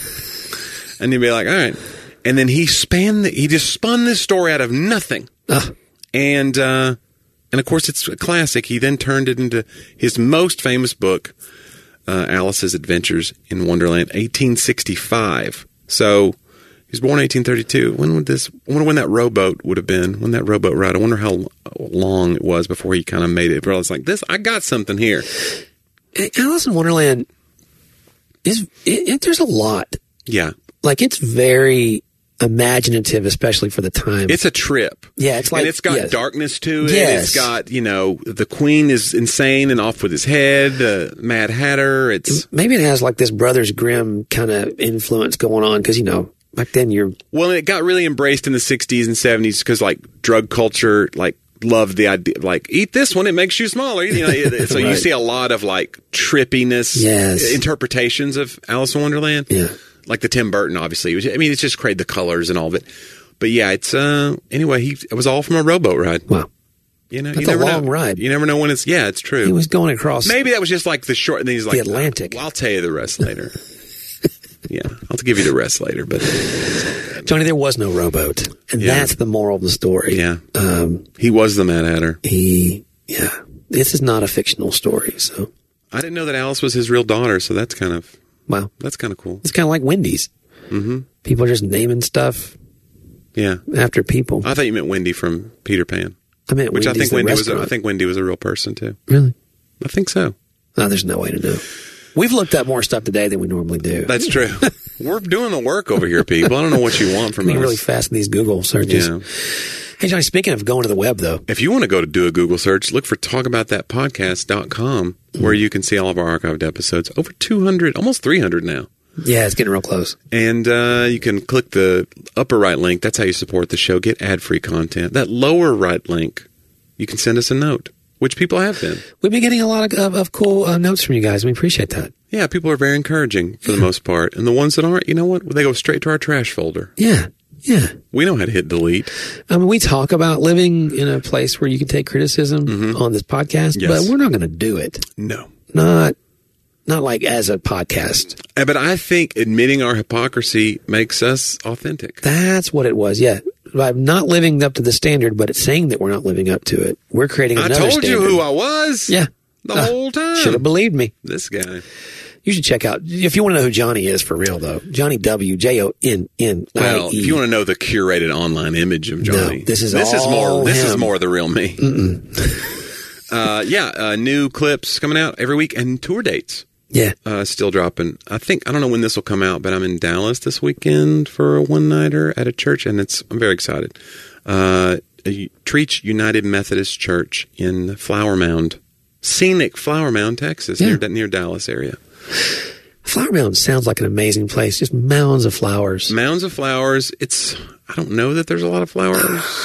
And you'd be like, all right. And then he span the, he just spun this story out of nothing. Uh. And, uh, and of course it's a classic. He then turned it into his most famous book, uh, Alice's Adventures in Wonderland, eighteen sixty-five. So he was born eighteen thirty-two. When would this, I wonder when that rowboat would have been, when that rowboat ride, I wonder how long it was before he kind of made it. But I was like, this, I got something here. Alice in Wonderland is, it, it, there's a lot. Yeah. Like, it's very imaginative, especially for the time. It's a trip. Yeah, it's like, and it's got yes. darkness to it. Yes. It's got, you know, the Queen is insane and off with his head. Uh, Mad Hatter. It's maybe it has like this Brothers Grimm kind of influence going on, because, you know, back then you're well, it got really embraced in the sixties and seventies because like drug culture, like loved the idea, like eat this one, it makes you smaller. You know, it, so right. You see a lot of like trippiness, yes. interpretations of Alice in Wonderland. Yeah. Like the Tim Burton, obviously. I mean, it's just great, the colors and all of it. But yeah, it's, uh, anyway, he, it was all from a rowboat ride. Wow. You know, That's you never a long know. ride. You never know when it's, yeah, it's true. He was going across. Maybe that was just like the short, and then he's like, the Atlantic. Well, I'll tell you the rest later. Yeah, I'll give you the rest later. But Johnny, there was no rowboat. And yeah. That's the moral of the story. Yeah. Um, he was the Mad Hatter. He, yeah. This is not a fictional story, so. I didn't know that Alice was his real daughter, so that's kind of, wow. That's kind of cool. It's kind of like Wendy's. Mm-hmm. People are just naming stuff. Yeah. After people. I thought you meant Wendy from Peter Pan. I meant which Wendy's, I think Wendy restaurant. was. A, I think Wendy was a real person too. Really? I think so. No, there's no way to know. We've looked up more stuff today than we normally do. That's true. We're doing the work over here, people. I don't know what you want from Being us. really fast in these Google searches. Yeah. Hey, Johnny, speaking of going to the web, though. If you want to go to do a Google search, look for talk about that podcast dot com, where you can see all of our archived episodes. Over two hundred, almost three hundred now. Yeah, it's getting real close. And uh, you can click the upper right link. That's how you support the show. Get ad-free content. That lower right link, you can send us a note, which people have been. We've been getting a lot of, of, of cool uh, notes from you guys. We appreciate that. Yeah, people are very encouraging for the most part. And the ones that aren't, you know what? They go straight to our trash folder. Yeah, yeah. We know how to hit delete. I mean, we talk about living in a place where you can take criticism mm-hmm. on this podcast, yes. but we're not going to do it. No. Not not like as a podcast. But I think admitting our hypocrisy makes us authentic. That's what it was, yeah. By not living up to the standard, but it's saying that we're not living up to it. We're creating another standard. I told standard. you who I was. Yeah. The uh, whole time. Should have believed me. This guy. You should check out, if you want to know who Johnny is for real, though, Johnny W, J O N N I E. Well, if you want to know the curated online image of Johnny, no, this is this all is more. This him. is more the real me. uh, yeah, uh, new clips coming out every week and tour dates. Yeah. Uh, still dropping. I think, I don't know when this will come out, but I'm in Dallas this weekend for a one-nighter at a church, and it's I'm very excited. Uh, Treach United Methodist Church in Flower Mound, scenic Flower Mound, Texas, Yeah. near near Dallas area. Flower Mound sounds like an amazing place. Just mounds of flowers. Mounds of flowers. It's, I don't know that there's a lot of flowers.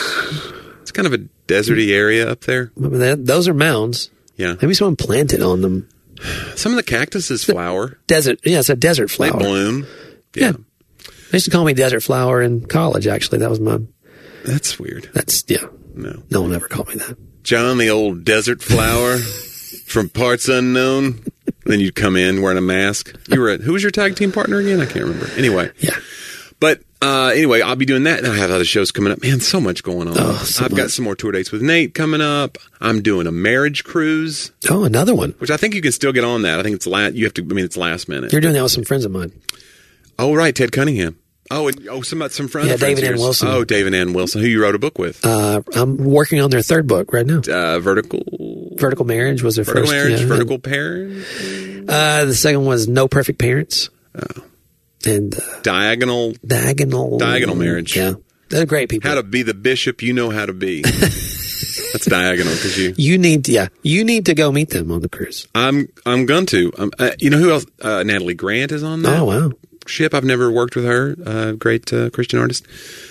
It's kind of a deserty area up there. I mean, that- those are mounds. Yeah. Maybe someone planted on them. Some of the cactuses flower. Desert. Yeah, it's a desert They flower. bloom. Yeah. They used to call me Desert Flower in college, actually. That was my, That's weird. that's, yeah. No. No one ever called me that. John, the old desert flower from parts unknown. Then you'd come in wearing a mask. You were at, who was your tag team partner again? I can't remember. Anyway. Yeah. But uh, anyway, I'll be doing that. And I have other shows coming up. Man, so much going on. Oh, so I've got much. some more tour dates with Nate coming up. I'm doing a marriage cruise, Oh, another one. which I think you can still get on that. I think it's last, you have to, I mean, it's last minute. You're doing that with some friends of mine. Oh, right. Ted Cunningham. Oh, and, oh, some, some friends. Yeah, friends David of Ann yours. Wilson. Oh, David Ann Wilson, who you wrote a book with. Uh, I'm working on their third book right now. Uh, vertical. Vertical Marriage was their Vertical first. marriage, yeah. vertical parent, Uh, the second was No Perfect Parents. Oh. And uh, diagonal, Diagonal. Diagonal Marriage. Yeah. They're great people. how to be the bishop you know how to be. That's diagonal because you. You need, yeah, you need to go meet them on the cruise. I'm I'm going to. Um, uh, you know who else? Uh, Natalie Grant is on that Oh, wow. ship. I've never worked with her. Uh, great uh, Christian artist.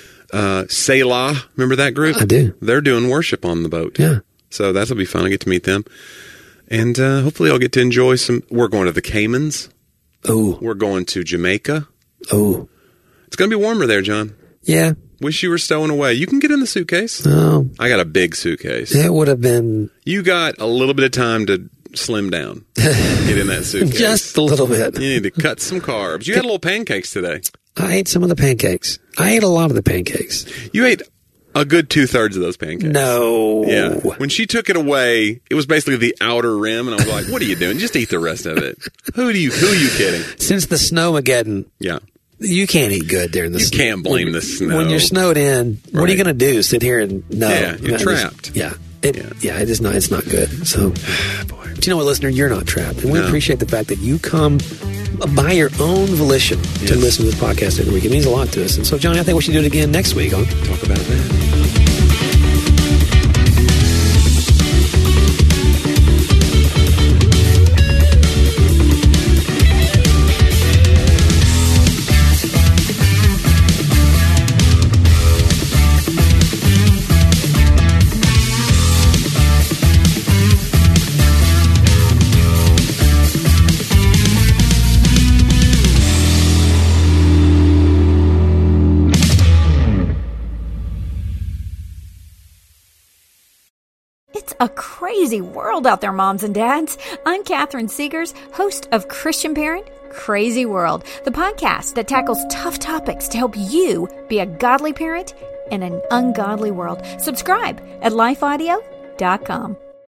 Uh, Selah, remember that group? I do. They're doing worship on the boat. Yeah. So that'll be fun. I get to meet them, and uh, hopefully I'll get to enjoy some. We're going to the Caymans. Oh, We're going to Jamaica. oh, It's going to be warmer there, John. yeah. Wish you were stowing away. You can get in the suitcase. Oh, I got a big suitcase. it would have been You got a little bit of time to slim down. Get in that suitcase. just a little bit. You need to cut some carbs. You had little pancakes today. I ate some of the pancakes. I ate a lot of the pancakes. You ate a good two thirds of those pancakes. No. Yeah. When she took it away, it was basically the outer rim, and I was like, "What are you doing? Just eat the rest of it." Who do you? Who are you kidding? Since the Snowmageddon, Yeah. you can't eat good during the You snow. can't blame when, the snow. When you're snowed in, what are you Right. going to do? Sit here and no. Yeah, you're I just- trapped. yeah. It, Yeah. yeah. it is not. It's not good. So, Boy. but you know what, listener? You're not trapped, and we No. appreciate the fact that you come by your own volition to Yes. listen to this podcast every week. It means a lot to us. And so, Johnny, I think we should do it again next week. Huh? Talk about that. It's a crazy world out there, moms and dads. I'm Catherine Seegers, host of Christian Parent Crazy World, the podcast that tackles tough topics to help you be a godly parent in an ungodly world. Subscribe at life audio dot com.